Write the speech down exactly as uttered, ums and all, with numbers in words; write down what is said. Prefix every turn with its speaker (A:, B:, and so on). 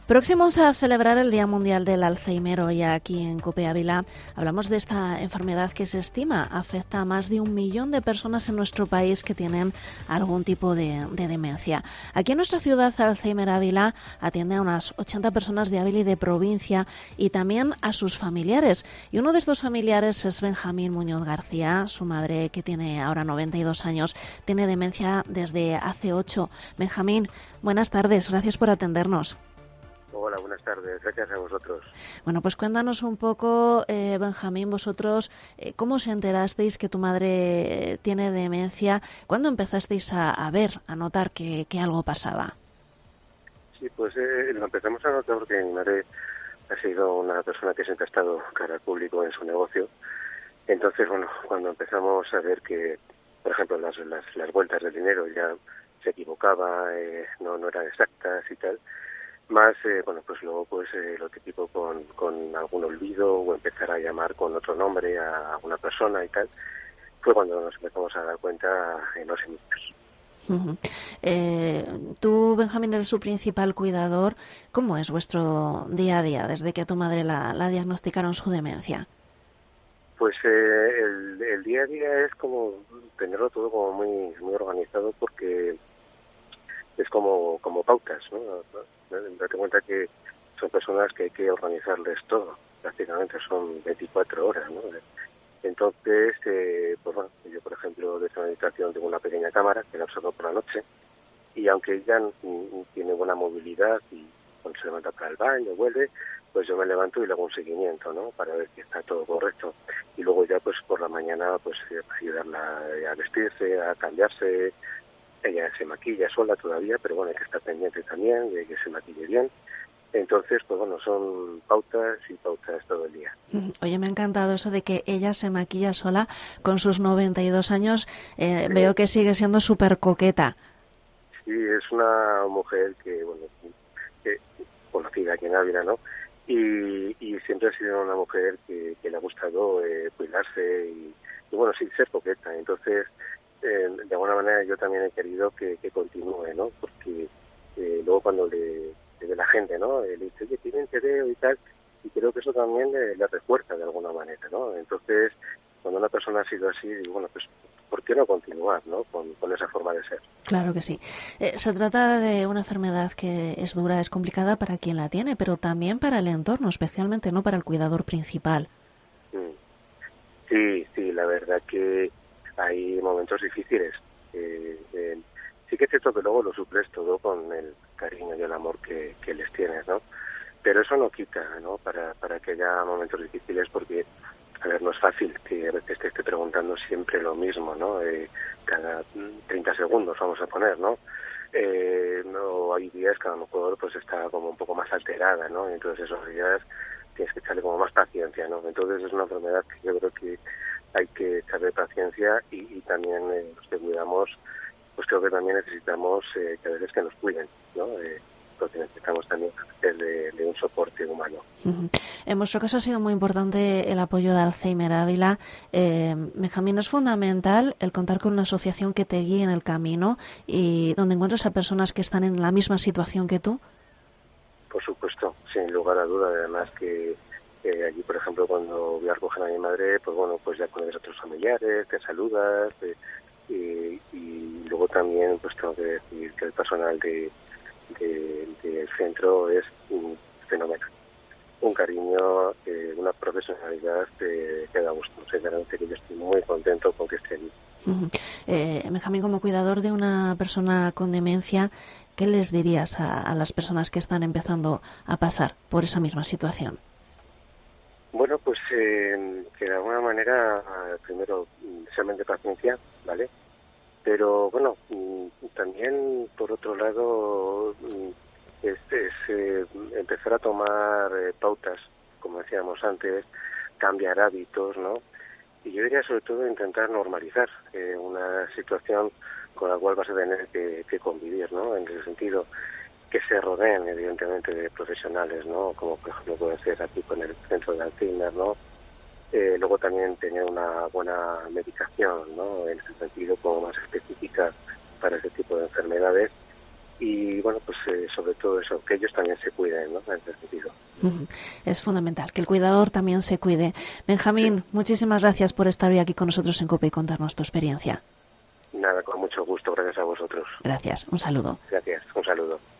A: Próximos a celebrar el Día Mundial del Alzheimer, hoy aquí en COPE Ávila hablamos de esta enfermedad que se estima afecta a más de un millón de personas en nuestro país que tienen algún tipo de, de demencia. Aquí en nuestra ciudad, Alzheimer Ávila atiende a unas ochenta personas de Ávila y de provincia y también a sus familiares. Y uno de estos familiares es Benjamín Muñoz García. Su madre, que tiene ahora noventa y dos años, tiene demencia desde hace ocho. Benjamín, buenas tardes, gracias por atendernos.
B: Hola, buenas tardes. Gracias a vosotros.
A: Bueno, pues cuéntanos un poco, eh, Benjamín, vosotros, eh, ¿cómo os enterasteis que tu madre eh, tiene demencia? ¿Cuándo empezasteis a, a ver, a notar que, que algo pasaba?
B: Sí, pues eh, lo empezamos a notar porque mi madre ha sido una persona que siempre ha estado cara al público en su negocio. Entonces, bueno, cuando empezamos a ver que, por ejemplo, las, las, las vueltas del dinero ya se equivocaba, eh, no, no eran exactas y tal, más, eh, bueno, pues luego pues eh, lo típico con, con algún olvido o empezar a llamar con otro nombre a alguna persona y tal, fue cuando nos empezamos a dar cuenta en los inicios.
A: Uh-huh. Eh, tú, Benjamín, eres su principal cuidador. ¿Cómo es vuestro día a día desde que a tu madre la, la diagnosticaron su demencia?
B: Pues eh, el, el día a día es como tenerlo todo como muy, muy organizado porque es como, como pautas, ¿no? Date cuenta que son personas que hay que organizarles todo, prácticamente son veinticuatro horas, ¿no? Entonces, eh, pues bueno, yo por ejemplo desde la habitación tengo una pequeña cámara que la observo por la noche y aunque ella mm, tiene buena movilidad y cuando se levanta para el baño, vuelve, pues yo me levanto y le hago un seguimiento, ¿no? Para ver que está todo correcto. Y luego ya pues por la mañana pues eh, ayudarla a vestirse, a cambiarse. Ella se maquilla sola todavía, pero bueno, hay que estar pendiente también de que se maquille bien. Entonces, pues bueno, son pautas y pautas todo el día.
A: Oye, me ha encantado eso de que ella se maquilla sola con sus noventa y dos años. Eh,
B: Sí.
A: Veo que sigue siendo súper coqueta.
B: Sí, es una mujer que, bueno, que, conocida aquí en Ávila, ¿no? Y, y siempre ha sido una mujer que, que le ha gustado eh, cuidarse y, y, bueno, sí, ser coqueta. Entonces, Eh, de alguna manera yo también he querido que, que continúe, ¿no? Porque eh, luego cuando le, le ve la gente, ¿no? Eh, le dice, oye, qué bien te veo y tal, y creo que eso también le, le refuerza de alguna manera, ¿no? Entonces, cuando una persona ha sido así, digo, bueno, pues, ¿por qué no continuar, ¿no? Con, con esa forma de ser.
A: Claro que sí. Eh, se trata de una enfermedad que es dura, es complicada para quien la tiene, pero también para el entorno, especialmente no para el cuidador principal.
B: Mm. Sí, sí, la verdad que hay momentos difíciles. Eh, eh, sí que es cierto que luego lo suples todo con el cariño y el amor que, que les tienes, ¿no? Pero eso no quita, ¿no? Para, para que haya momentos difíciles porque, a ver, no es fácil que a veces te esté preguntando siempre lo mismo, ¿no? Eh, cada treinta segundos, vamos a poner, ¿no? Eh, no hay días que a lo mejor pues está como un poco más alterada, ¿no? Entonces esos días tienes que echarle como más paciencia, ¿no? Entonces es una enfermedad que yo creo que hay que echarle paciencia y, y también eh, los que cuidamos, pues creo que también necesitamos eh, que a veces que nos cuiden, ¿no? Eh, porque necesitamos también de, de un soporte humano.
A: Uh-huh. En vuestro caso ha sido muy importante el apoyo de Alzheimer Ávila. Eh, Benjamín, es fundamental el contar con una asociación que te guíe en el camino y donde encuentres a personas que están en la misma situación que tú.
B: Por supuesto, sin lugar a duda, además que Eh, allí, por ejemplo, cuando voy a recoger a mi madre, pues bueno, pues ya conoces a otros familiares, te saludas, eh, y, y luego también pues tengo que decir que el personal de, de, del centro es un fenómeno. Un cariño, eh, una profesionalidad eh, que da gusto. Sinceramente que yo estoy muy contento con que esté allí.
A: Uh-huh. Eh, Benjamín, como cuidador de una persona con demencia, ¿qué les dirías a, a las personas que están empezando a pasar por esa misma situación?
B: Bueno, pues eh, que de alguna manera, primero, desearme de paciencia, ¿vale? Pero bueno, también por otro lado, es, es eh, empezar a tomar eh, pautas, como decíamos antes, cambiar hábitos, ¿no? Y yo diría sobre todo intentar normalizar eh, una situación con la cual vas a tener que, que convivir, ¿no? En ese sentido, que se rodeen evidentemente de profesionales, ¿no? Como por ejemplo puede ser aquí con el centro de Alzheimer, ¿no? Eh, luego también tener una buena medicación, ¿no? En ese sentido como más específica para ese tipo de enfermedades y bueno, pues eh, sobre todo eso, que ellos también se cuiden, ¿no? En ese sentido.
A: Es fundamental que el cuidador también se cuide. Benjamín, sí. Muchísimas gracias por estar hoy aquí con nosotros en COPE y contarnos tu experiencia.
B: Nada, con mucho gusto, gracias a vosotros.
A: Gracias, un saludo.
B: Gracias, un saludo.